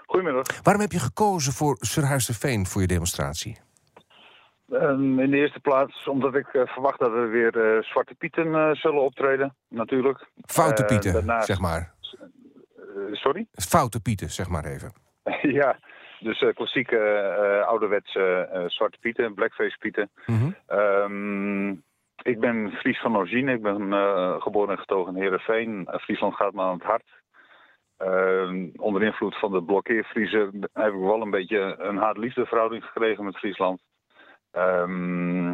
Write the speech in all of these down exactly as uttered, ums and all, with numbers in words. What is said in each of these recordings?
Goedemiddag. Waarom heb je gekozen voor Surhuisterveen voor je demonstratie? Um, in de eerste plaats omdat ik uh, verwacht dat er weer uh, Zwarte Pieten uh, zullen optreden, natuurlijk. Foute Pieten, uh, daarnaast... zeg maar. Uh, sorry? Foute Pieten, zeg maar even. Ja, dus uh, klassieke uh, ouderwetse uh, Zwarte Pieten, Blackface Pieten. Mm-hmm. Um, ik ben Fries van origine, ik ben uh, geboren en getogen in Heerenveen. Uh, Friesland gaat me aan het hart. Uh, onder invloed van de blokkeervriezen heb ik wel een beetje een haat-liefde verhouding gekregen met Friesland. Um,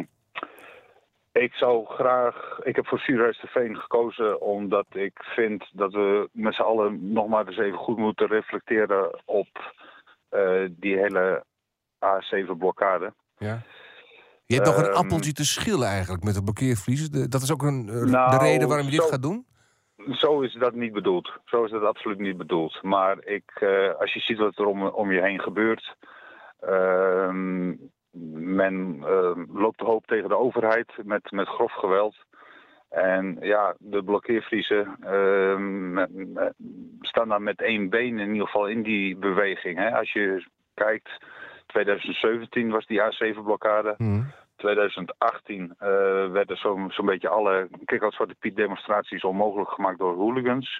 ik zou graag, ik heb voor Surhuisterveen gekozen omdat ik vind dat we met z'n allen nog maar eens even goed moeten reflecteren op uh, die hele A zeven blokkade. Ja. Je hebt um, nog een appeltje te schillen eigenlijk met de blokkeervriezen. Dat is ook een, nou, de reden waarom je dit zo, gaat doen? Zo is dat niet bedoeld. Zo is dat absoluut niet bedoeld. Maar ik, uh, als je ziet wat er om, om je heen gebeurt... Uh, men uh, loopt de hoop tegen de overheid met, met grof geweld. En ja, de blokkeervriezen uh, met, met, staan daar met één been in ieder geval in die beweging. Hè. Als je kijkt, twintig zeventien was die A zeven blokkade. Mm. twintig achttien uh, werden zo'n zo'n beetje alle Kick-Out Zwarte Piet demonstraties onmogelijk gemaakt door hooligans.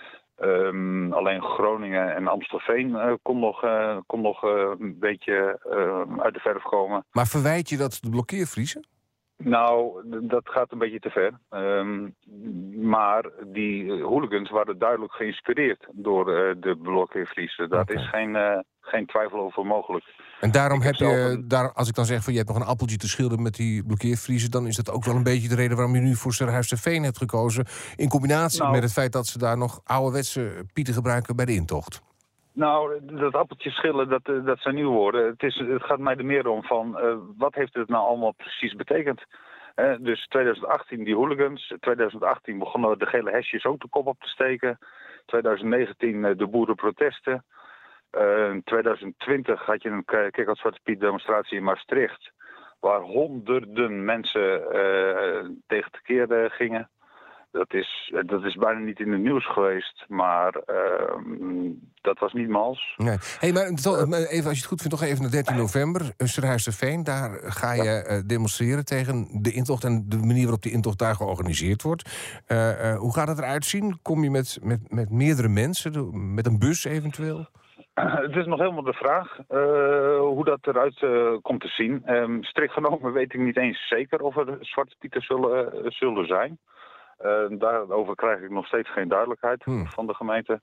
Um, alleen Groningen en Amstelveen uh, kon nog, uh, kon nog uh, een beetje uh, uit de verf komen. Maar verwijt je dat de blokkeervriezen? Nou, d- dat gaat een beetje te ver. Um, maar die hooligans waren duidelijk geïnspireerd door uh, de blokkeervriezen. Daar okay. is geen, uh, geen twijfel over mogelijk. En daarom heb je, een... daar, als ik dan zeg van je hebt nog een appeltje te schilderen met die blokkeervriezen, dan is dat ook wel een beetje de reden waarom je nu voor Surhuisterveen hebt gekozen. In combinatie nou, met het feit dat ze daar nog ouderwetse pieten gebruiken bij de intocht. Nou, dat appeltje schillen, dat, dat zijn nieuwe woorden. Het, is, het gaat mij er meer om van, uh, wat heeft het nou allemaal precies betekend? Uh, dus twintig achttien die hooligans, twintig achttien begonnen de gele hesjes ook de kop op te steken. twintig negentien uh, de boerenprotesten. Uh, in twintig twintig had je een Kick-Out Zwarte Piet demonstratie in Maastricht, waar honderden mensen uh, tegen tekeer uh, gingen. Dat is, dat is bijna niet in het nieuws geweest, maar uh, dat was niet mals. Nee. Hey, maar even, als je het goed vindt, toch even naar dertien november, Surhuisterveen. Daar ga je uh, demonstreren tegen de intocht en de manier waarop die intocht daar georganiseerd wordt. Uh, uh, hoe gaat het eruit zien? Kom je met, met, met meerdere mensen, met een bus eventueel? Uh, het is nog helemaal de vraag uh, hoe dat eruit uh, komt te zien. Um, strikt genomen weet ik niet eens zeker of er Zwarte Pieten zullen, uh, zullen zijn. Uh, daarover krijg ik nog steeds geen duidelijkheid hmm. van de gemeente.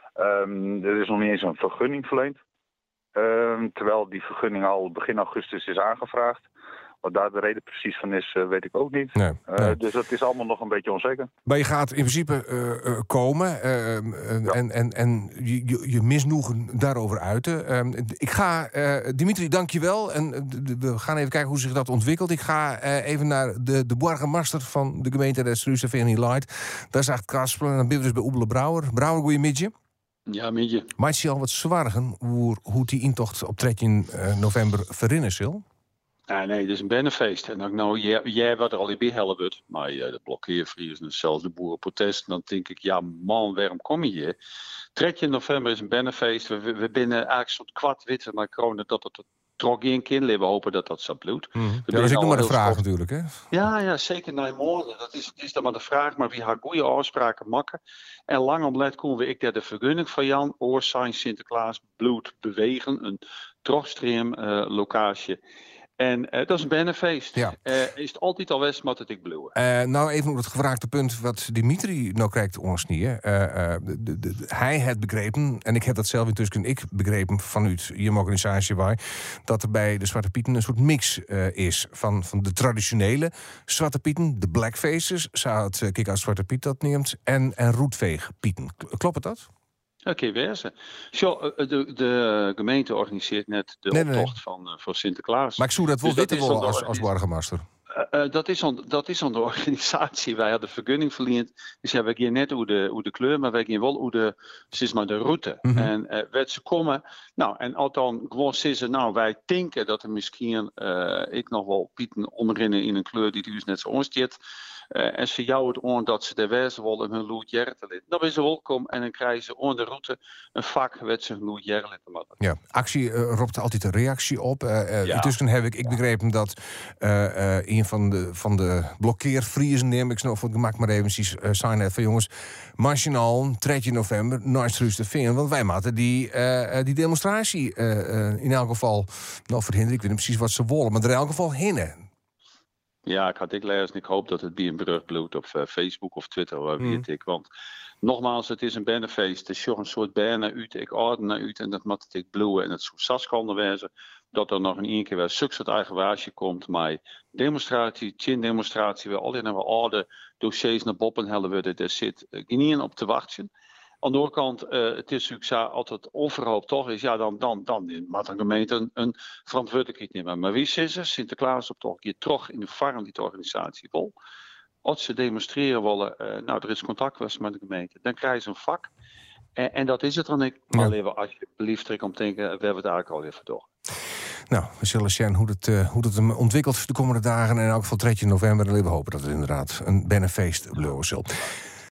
Um, er is nog niet eens een vergunning verleend. Um, terwijl die vergunning al begin augustus is aangevraagd. Wat daar de reden precies van is, uh, weet ik ook niet. Nee, uh, nee. Dus dat is allemaal nog een beetje onzeker. Maar je gaat in principe uh, uh, komen uh, uh, ja. en, en, en je, je, je misnoegen daarover uiten. Uh, ik ga, uh, Dimitri, dank je wel. En uh, we gaan even kijken hoe zich dat ontwikkelt. Ik ga uh, even naar de, de Borgemaster van de gemeente de Surhuisterveen Light. Daar zegt Kaspelen en dan ben we dus bij Oebele Brouwer. Brouwer, goeiemiddag. Ja, midje. Maakt je al wat zwargen hoe, hoe die intocht op dertien november verrinnen zal? Ah, nee, het is een bennenfeest. En dan nou, jij, jij wat er al in bij helpen, maar uh, de blokkeervriezen en zelfs de boerenprotest. Dan denk ik, ja man, waarom kom je hier? dertien november is een bennenfeest. We, we, we binnen eigenlijk zo'n kwart witten naar corona dat het trok in kind. We hopen dat dat zo bloedt. Mm. Ja, dat is ook nog maar de vraag sport... natuurlijk, hè? Ja, ja, zeker naar morgen. Dat is, is dan maar de vraag. Maar wie gaat goede afspraken maken? En lang om let komen we ik daar de vergunning van Jan. Oorsijn Sinterklaas, bloed, bewegen. Een trogstream uh, locatie. En uh, dat is een bennenfeest. Ja. Uh, is het altijd al west, maar het ik bloeien. Uh, nou, even op het gevraagde punt wat Dimitri nou krijgt oorsnieën. Uh, uh, de, de, de, hij heeft begrepen, en ik heb dat zelf intussen ik begrepen vanuit je organisatie bij, dat er bij de Zwarte Pieten een soort mix uh, is van, van de traditionele Zwarte Pieten, de blackfaces, zou het uh, Kick-Out Zwarte Piet dat neemt, en, en roetveegpieten. Klopt het dat? Oké, okay, wezen. Zo, de, de gemeente organiseert net de nee, optocht nee. van uh, voor Sinterklaas. Maar ik zou dat wel dus weten wel als, als Borgemaster. Uh, uh, dat, is on, dat is aan de organisatie. Wij hadden vergunning verleend. Dus ja, wij gaan net hoe de, hoe de kleur, maar wij gaan wel hoe de, zeg maar de route. Mm-hmm. En uh, werd ze komen. Nou, en althans, gewoon zeggen, nou, wij denken dat er misschien uh, ik nog wel pieten omrennen in een kleur die dus net zo ons dit. Uh, en ze jou het aan dat ze de wijze willen hun lood jaren te lid. Dan is ze welkom en dan krijgen ze aan de route een vak wat ze lood jaren te maken. Ja, actie uh, roept altijd een reactie op. Uh, uh, Ja. Intussen heb ik, ik begrepen dat uh, uh, een van de, van de blokkeervriezen, neem ik snel voor het gemak maar eventjes uh, zijn net van jongens, marginaal, drie november, nooit te vinden. Want wij moeten die, uh, die demonstratie uh, uh, in elk geval nou verhinderen. Ik weet niet precies wat ze willen, maar er in elk geval hinnen. Ja, ik had ik lezen en ik hoop dat het bij een brug bloedt op uh, Facebook of Twitter, waar Mm. weet ik. Want nogmaals, het is een bannenfeest. Het is een soort banner uit, ik orde naar uit en dat moet ik bloeien en het zou saskanden wezen. Dat er nog een één keer weer zulk soort eigenwaasje komt, maar demonstratie, chin demonstratie, waar al naar oude dossiers naar boppen hellen worden, daar zit uh, geen op te wachten. Aan de andere kant, uh, het is natuurlijk zo, als het overhoop toch is, ja, dan, dan, dan moet een gemeente een, een verantwoordelijkheid nemen. Maar wie is er? Sinterklaas op toch je toch in de farm die de organisatie wil. Als ze demonstreren willen, uh, nou, er is contact met de gemeente, dan krijgen ze een vak. En, en dat is het dan niet. Maar Ja. even alsjeblieft terug om te denken, we hebben het eigenlijk al even door. Nou, we zullen zien hoe het, uh, hoe het hem ontwikkelt de komende dagen. En in elk geval drie november. En we hopen dat het inderdaad een bennenfeest blijven zal.